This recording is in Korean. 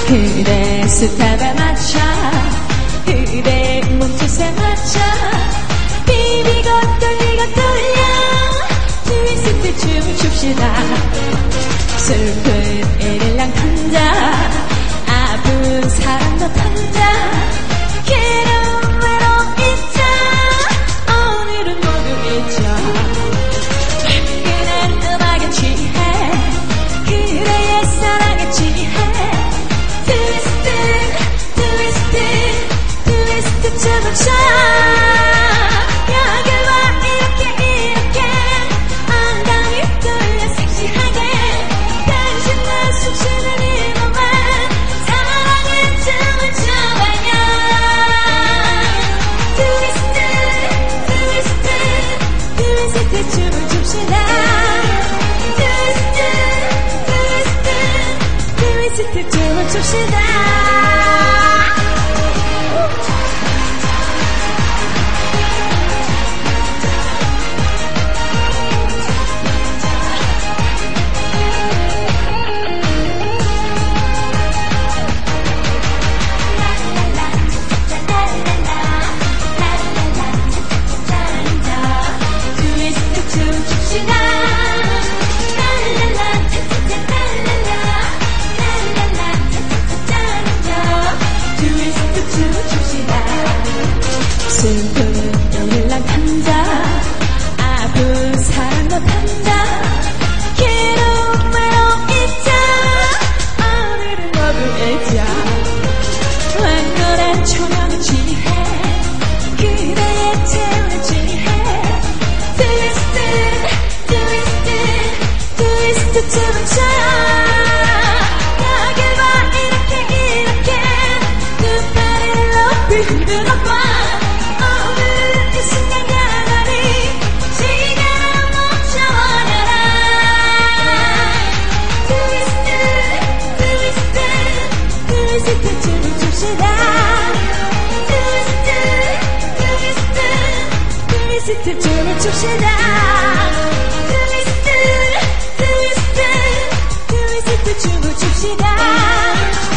그대 스텝에 맞춰 그대 몸짓에 맞춰 비비고 돌리고 돌려 트위스트 춤 춥시다. 슬픈 일일랑 탄다 아픈 사랑도 탄다 괴로운 외로움 잊자 오늘은 모두 잊자 화끈한 음악에 취해 그대의 사랑에 취해 트위스트 트위스트 트위스트 춤을 춰 여길 와 이렇게 이렇게 엉덩이 돌려 섹시하게 당신 내 숨쉬는 이 몸에 사랑의 춤을 춰봐요. 트위스트 트위스트 트위스트 춤을 춥시다. 트위스트 트위스트 트위스트 춤을 춥시다. 슬픈 일일랑 탄다 아픈 사랑도 탄다 괴로운 외로움 잊자 오늘은 모두 잊자 황홀한 조명에 취해 그대의 태연에 취해 트위스트 트위스트 트위스트 춤을 춰 여길 봐 이렇게 이렇게 눈발을 높이 흔들어봐 트위스트 춤을 춥시다. 트위스트 춤을 춥시다. 트위스트 트위스트 트위스트 춤을 춥시다.